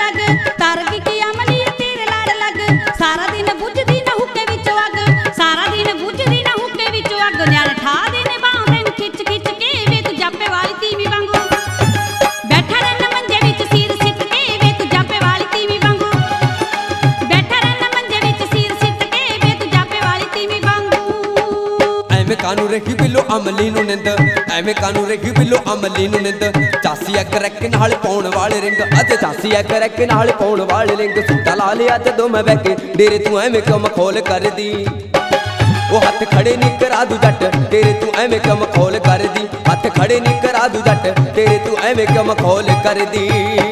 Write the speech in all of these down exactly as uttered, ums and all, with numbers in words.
लग तर गई कि अमली तेरे लाड़ लग सारा दिन बुझदी ना हुक्के विचों अग सारा दिन बुझदी ना हुक्के विचों अग न्याल ठा देने बाह तैनूं खिच खिच के वे तू जापे वाली तीवी वांगू बैठा रहना मंजे विच सिर सिट के वे तू जापे वाली तीवी वांगू बैठा रहना मंजे विच सिर सिट के वे तू जापे वाली तीवी वांगू ਐਵੇਂ ਕਾਨੂੰ ਰੱਖੀ ਬਿੱਲੋ ਅਮਲੀ ਨੂੰ ਨਿੰਦ ਐਵੇਂ ਕਾਨੂੰ ਰੱਖੀ ਬਿੱਲੋ ਅਮਲੀ ਨੂੰ ਨਿੰਦ ਚਾਸੀ ਐ ਕਰੈਕ ਨਾਲ ਪਾਉਣ ਵਾਲੇ ਰਿੰਗ ਅਤੇ ਚਾਸੀ ਐ ਕਰੈਕ ਨਾਲ ਪਾਉਣ ਵਾਲੇ ਰਿੰਗ ਸੂਟਾ ਲਾ ਲਿਆ ਜਦੋਂ ਮੈਂ ਬਹਿ ਕੇ ਡੇਰੇ ਤੂੰ ਐਵੇਂ ਕੰਮ ਖੋਲ ਕਰਦੀ ਉਹ ਹੱਥ ਖੜੇ ਨੀ ਕਰਾ ਦੂ ਜੱਟ ਤੇਰੇ ਤੂੰ ਐਵੇਂ ਕੰਮ ਖੋਲ ਕਰਦੀ ਹੱਥ ਖੜੇ ਨੀ ਕਰਾ ਦੂ ਜੱਟ ਤੇਰੇ ਤੂੰ ਐਵੇਂ ਕੰਮ ਖੋਲ ਕਰਦੀ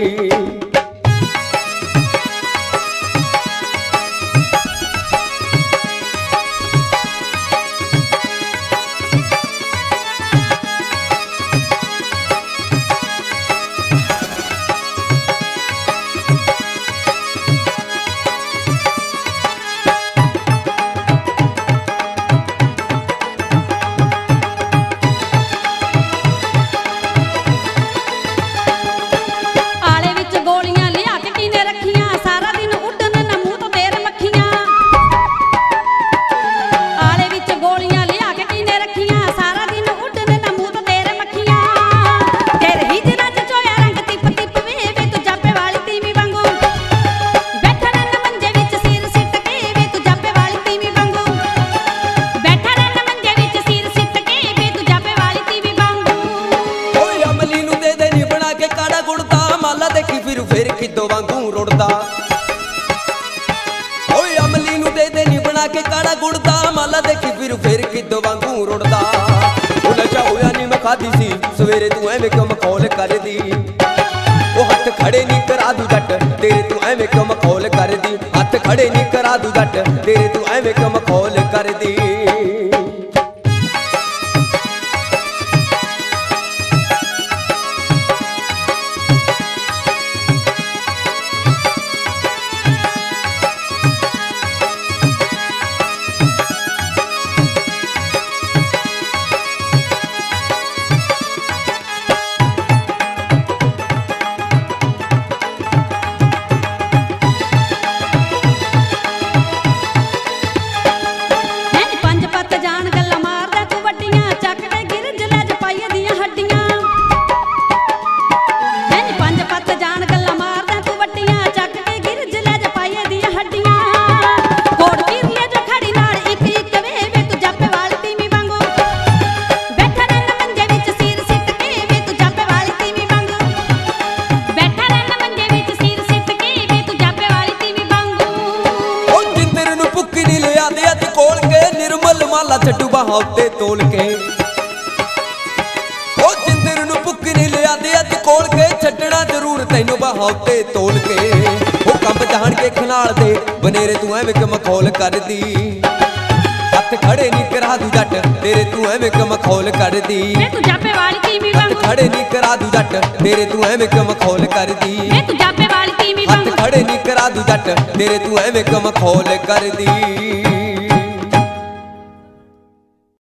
देखी फिर फिर किदो वांगू रुड़दा ओए अमली नू दे दे नी बना के काड़ा गुड़दा माला देखी फिर फिर किदो वांगू रुड़दा ओ नशा होया नी मैं खादी सी सवेरे तू ऐवें कम खौल करदी ओ हथ खड़े नी करा दू जट तेरे तू ऐवें कम खौल करदी हथ खड़े नी करा दू जट तेरे तू ऐवें कम खौल करदी माला छड्डू बाहां उत्ते तोल के ओ जिंदर नू भुक्ख नहीं लिया दे अज कोल के छड्डना जरूर तैनू बाहां उत्ते तोल के ओ कंब जान के खनाल दे बनेरे तू ऐवें कम खौल करदी हथ खड़े नहीं करा दू जट तेरे तू ऐवें कम खौल करदी मैं तू जापे वाली तीवी वांगू खड़े नहीं करा दू जट तेरे तू ऐवें कम खौल करदी मैं तू जापे वाली तीवी वांगू हथ खड़े नहीं करा दू जट तेरे तू ऐवें कम खौल करदी।